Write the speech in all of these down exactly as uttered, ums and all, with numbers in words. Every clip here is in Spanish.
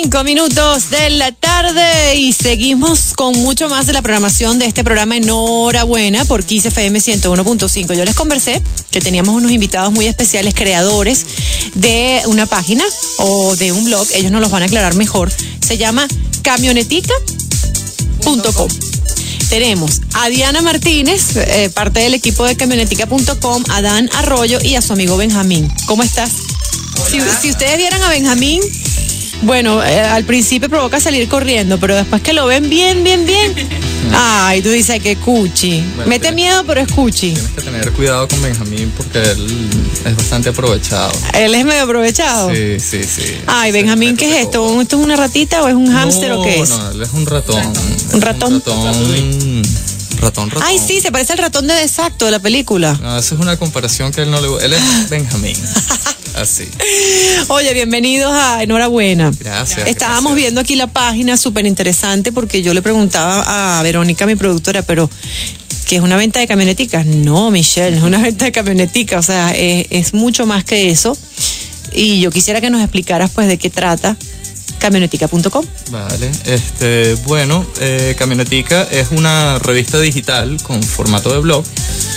Cinco minutos de la tarde y seguimos con mucho más de la programación de este programa Enhorabuena por Kiss F M ciento uno punto cinco. Yo les conversé que teníamos unos invitados muy especiales, creadores de una página o de un blog, ellos nos los van a aclarar mejor, se llama camionetica punto com. Tenemos a Diana Martínez, eh, parte del equipo de camionetica punto com, a Dan Arroyo y a su amigo Benjamín. ¿Cómo estás? Si, si ustedes vieran a Benjamín, bueno, eh, al principio provoca salir corriendo, pero después que lo ven bien, bien, bien, ay, tú dices que cuchi. Bueno, mete tienes, miedo, pero es cuchi. Tienes que tener cuidado con Benjamín porque él es bastante aprovechado. ¿Él es medio aprovechado? Sí, sí, sí. Ay, Benjamín, ¿qué es esto? ¿Esto es una ratita o es un hámster no, o qué es? No, él es un ratón. ¿Un ratón? Un ratón. Ratón, ratón. Ay, sí, se parece al ratón de Desacto de la película. No, esa es una comparación que a él no le gusta. Él es Benjamín. Así. Oye, bienvenidos a Enhorabuena. Gracias. Estábamos gracias. viendo aquí la página, súper interesante, porque yo le preguntaba a Verónica, mi productora, pero ¿qué es una venta de camioneticas? No, Michelle, es una venta de camioneticas, o sea, es, es mucho más que eso. Y yo quisiera que nos explicaras, pues, de qué trata camionetica punto com. Vale, este, bueno, eh, Camionetica es una revista digital con formato de blog.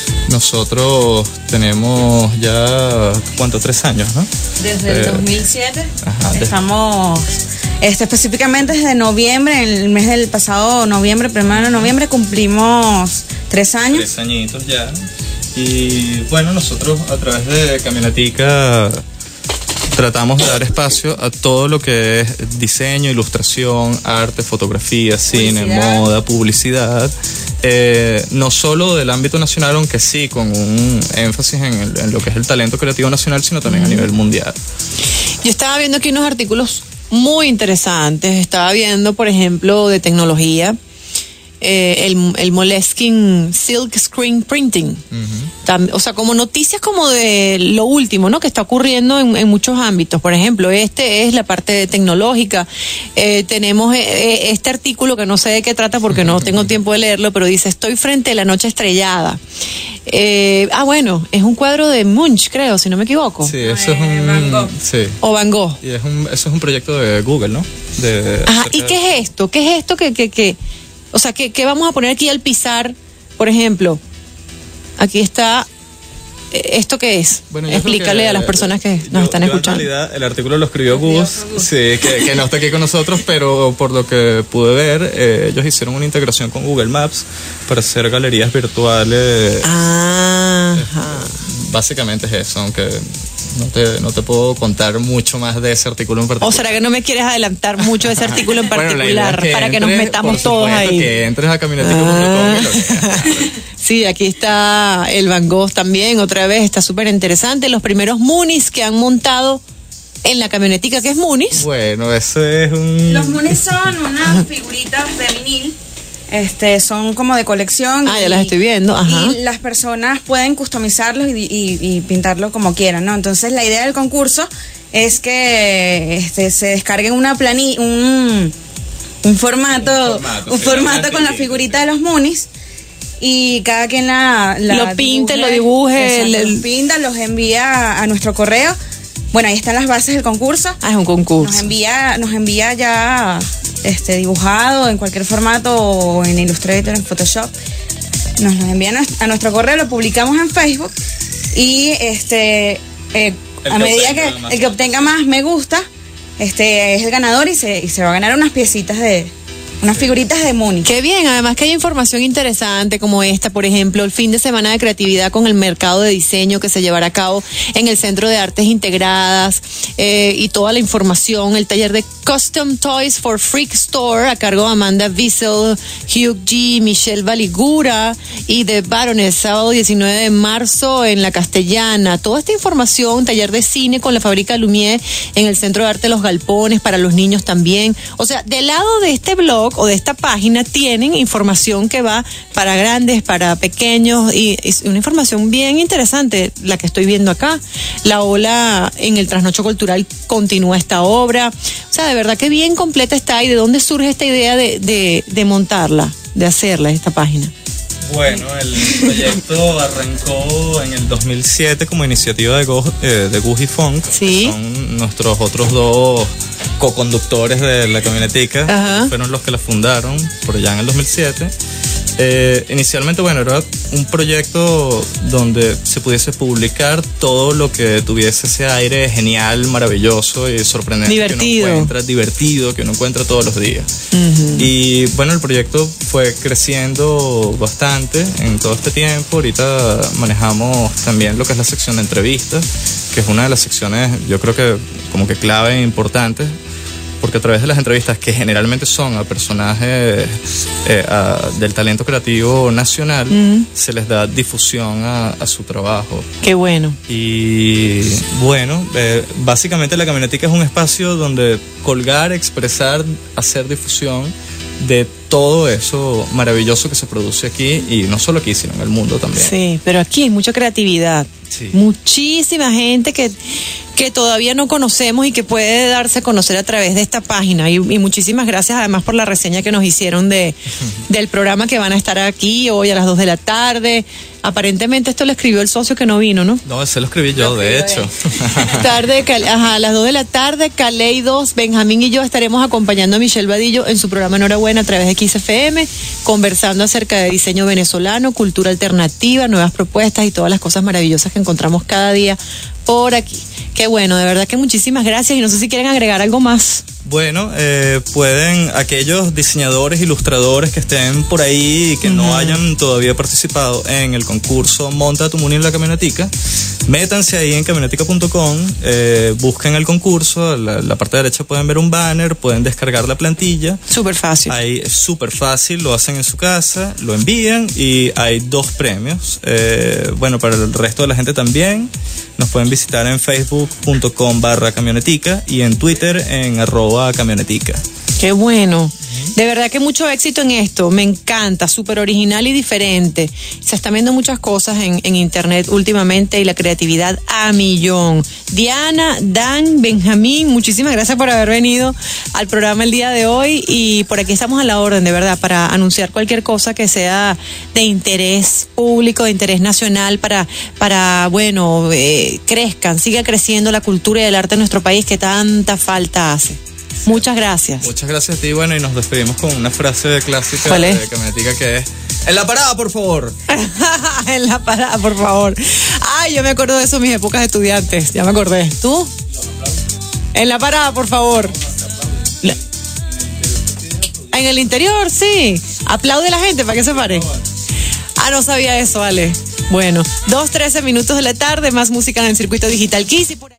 Nosotros tenemos ya, ¿cuánto? Tres años, ¿no? Desde el eh, dos mil siete. Ajá, Estamos, este, específicamente desde noviembre, en el mes del pasado noviembre, primero de noviembre, cumplimos tres años. Tres añitos ya. Y bueno, nosotros a través de Camionetica tratamos de dar espacio a todo lo que es diseño, ilustración, arte, fotografía, cine, Publicidad. moda, publicidad. Eh, no solo del ámbito nacional, aunque sí con un énfasis en, el, en lo que es el talento creativo nacional, sino también mm. a nivel mundial. Yo estaba viendo aquí unos artículos muy interesantes. Estaba viendo, por ejemplo, de tecnología, eh, el, el Moleskine Silk Screen Printing. Uh-huh. Tam, o sea, como noticias como de lo último, ¿no? Que está ocurriendo en, en muchos ámbitos. Por ejemplo, este es la parte tecnológica. Eh, tenemos eh, este artículo que no sé de qué trata porque no tengo tiempo de leerlo, pero dice, estoy frente a la noche estrellada. Eh, ah, bueno, es un cuadro de Munch, creo, si no me equivoco. Sí, eso es un... Van Gogh. Sí. O Van Gogh. Y es un, eso es un proyecto de Google, ¿no? De, Ajá, ¿y qué es esto? ¿Qué es esto que... que, que o sea, ¿qué, ¿qué vamos a poner aquí al pisar? Por ejemplo, aquí está... ¿Esto qué es? Bueno, explícale que, a las personas que yo, nos están yo escuchando. En realidad, el artículo lo escribió Gus, sí, que, que no está aquí con nosotros, pero por lo que pude ver, eh, ellos hicieron una integración con Google Maps para hacer galerías virtuales. Ajá. Este, básicamente es eso, aunque no te, no te puedo contar mucho más de ese artículo en particular. ¿O será que no me quieres adelantar mucho de ese artículo en particular? Bueno, es que para entres, que nos metamos todos ahí. Que entres a camionetica punto com ah. y lo que Sí, aquí está el Van Gogh también, otra vez, está súper interesante. Los primeros Moonies que han montado en la camionetica, ¿qué es Moonies? Bueno, eso es un... Los Moonies son unas figuritas de vinil. Este, son como de colección. Ah, y, ya las estoy viendo, ajá. Y las personas pueden customizarlos y, y, y pintarlo como quieran, ¿no? Entonces la idea del concurso es que este, se descarguen una planilla, un, un formato, un formato, un formato con la figurita de los Moonies. Y cada quien la, la lo pinte, dibuje, lo dibuje, exacto, el... los pinta, los envía a, a nuestro correo. Bueno, ahí están las bases del concurso. Ah, es un concurso. Nos envía, nos envía ya este dibujado en cualquier formato o en Illustrator, en Photoshop. Nos lo envían a nuestro correo, lo publicamos en Facebook y este eh, a medida que el que obtenga más me gusta, este es el ganador y se, y se va a ganar unas piecitas de unas figuritas de Mooney. Qué bien, además que hay información interesante como esta, por ejemplo, el fin de semana de creatividad con el mercado de diseño que se llevará a cabo en el Centro de Artes Integradas eh, y toda la información, el taller de Custom Toys for Freak Store a cargo de Amanda Wiesel, Hugh G, Michelle Baligura y The Baroness, sábado diecinueve de marzo en La Castellana. Toda esta información, taller de cine con la Fábrica Lumière en el Centro de Arte Los Galpones, para los niños también. O sea, del lado de este blog o de esta página tienen información que va para grandes, para pequeños y, y una información bien interesante la que estoy viendo acá. La ola en el Trasnocho Cultural continúa esta obra. O sea, de verdad que bien completa está. ¿Y de dónde surge esta idea de, de, de montarla, de hacerla, esta página? Bueno, el proyecto arrancó en el dos mil siete como iniciativa de, Go, eh, de Gus y Funk. Sí. Son nuestros otros dos co-conductores de la camionetica. Ajá. Fueron los que la fundaron por allá en el dos mil siete. Eh, inicialmente, bueno, era un proyecto donde se pudiese publicar todo lo que tuviese ese aire genial, maravilloso y sorprendente. Divertido. Que uno encuentra, divertido, que uno encuentra todos los días. Uh-huh. Y bueno, el proyecto fue creciendo bastante en todo este tiempo. Ahorita manejamos también lo que es la sección de entrevistas, que es una de las secciones, yo creo que como que clave e importante, porque a través de las entrevistas, que generalmente son a personajes eh, a, del talento creativo nacional, mm. se les da difusión a, a su trabajo. Qué bueno. Y bueno, eh, básicamente la camionetica es un espacio donde colgar, expresar, hacer difusión de todo eso maravilloso que se produce aquí, y no solo aquí, sino en el mundo también. Sí, pero aquí hay mucha creatividad. Sí. Muchísima gente que, que todavía no conocemos y que puede darse a conocer a través de esta página. Y, y muchísimas gracias además por la reseña que nos hicieron de, del programa, que van a estar aquí hoy a las dos de la tarde. Aparentemente esto lo escribió el socio que no vino, ¿no? No, ese lo escribí yo, Lo de escribió hecho. Tarde, ajá, a las dos de la tarde, Caley dos, Benjamín y yo estaremos acompañando a Michelle Vadillo en su programa Enhorabuena a través de X F M, conversando acerca de diseño venezolano, cultura alternativa, nuevas propuestas y todas las cosas maravillosas que encontramos cada día por aquí. Qué bueno, de verdad que muchísimas gracias, y no sé si quieren agregar algo más. Bueno, eh, pueden, aquellos diseñadores, ilustradores que estén por ahí y que uh-huh. no hayan todavía participado en el concurso Monta tu Muni en la camionetica, métanse ahí en camionetica punto com, eh, busquen el concurso, la, la parte derecha pueden ver un banner, pueden descargar la plantilla. Súper fácil. Ahí es súper fácil, lo hacen en su casa, lo envían y hay dos premios. Eh, bueno, para el resto de la gente también, nos pueden visitar en facebook punto com barra camionetica y en Twitter en arroba camionetica. Qué bueno. De verdad que mucho éxito en esto, me encanta, súper original y diferente. Se están viendo muchas cosas en, en internet últimamente y la creatividad a millón. Diana, Dan, Benjamín, muchísimas gracias por haber venido al programa el día de hoy, y por aquí estamos a la orden, de verdad, para anunciar cualquier cosa que sea de interés público, de interés nacional, para, para bueno, eh, crezcan, siga creciendo la cultura y el arte en nuestro país, que tanta falta hace. Muchas gracias. Muchas gracias a ti. Bueno, y nos despedimos con una frase clásica ¿Cuál es? de camionetica, que es: en la parada, por favor. En la parada, por favor. Ay, yo me acuerdo de eso en mis épocas de estudiantes. Ya me acordé. ¿Tú? En la parada, por favor. La... En el interior, sí. Aplaude a la gente para que se pare. Ah, no sabía eso, vale. Bueno, dos trece minutos de la tarde, más música en el Circuito Digital Kiss y por